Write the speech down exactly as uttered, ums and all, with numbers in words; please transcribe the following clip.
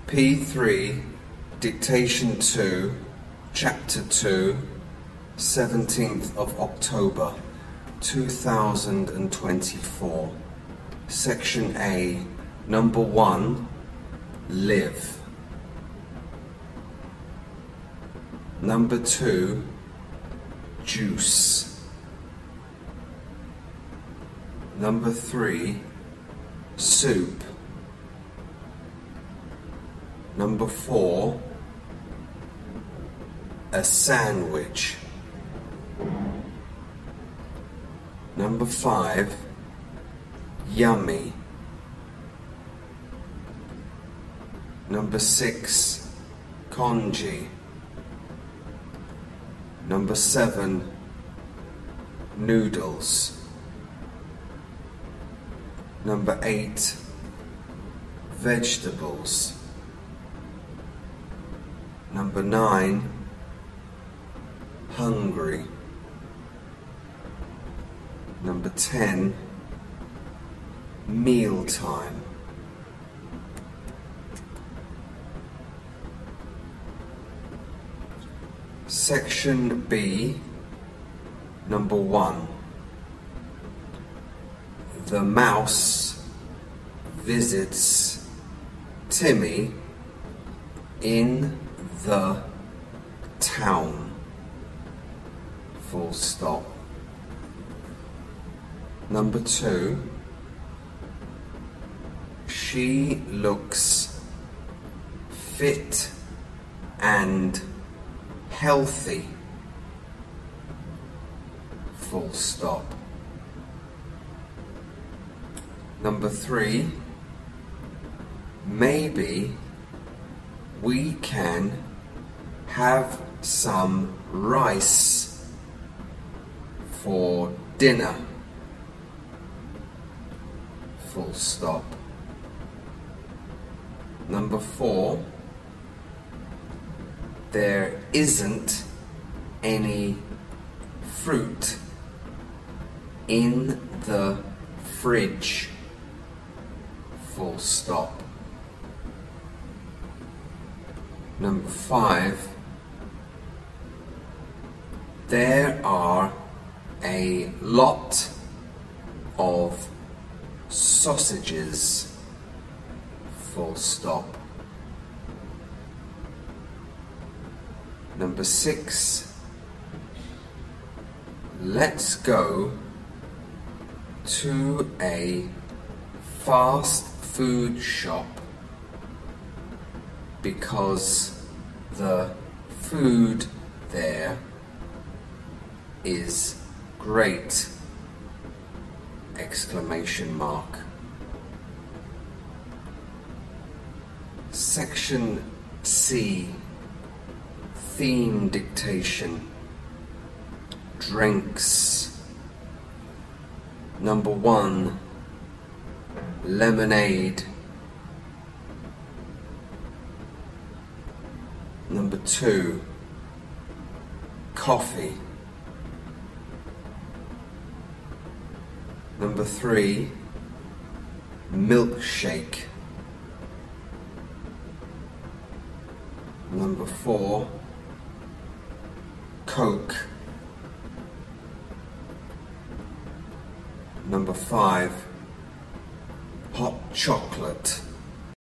P three, Dictation two, Chapter two, seventeenth of October, two thousand twenty-four. Section A, Number one, Live. Number two, Juice. Number three, Soup. Number four, a sandwich. Number five, yummy. Number six, congee. Number seven, noodles. Number eight, vegetables. Number nine, hungry. Number ten, mealtime. Section B, Number one. The mouse visits Timmy in the town. Full stop. Number two. She looks fit and healthy. Full stop. Number three. Maybe we can have some rice for dinner. Full stop. Number four. There isn't any fruit in the fridge. Full stop. Number five. There are a lot of sausages. Full stop. Number six. Let's go to a fast food shop because the food there is great! Exclamation mark. Section C, Theme Dictation. Drinks. Number one, lemonade. Number two, coffee. Number three, milkshake. Number four, Coke. Number five, hot chocolate.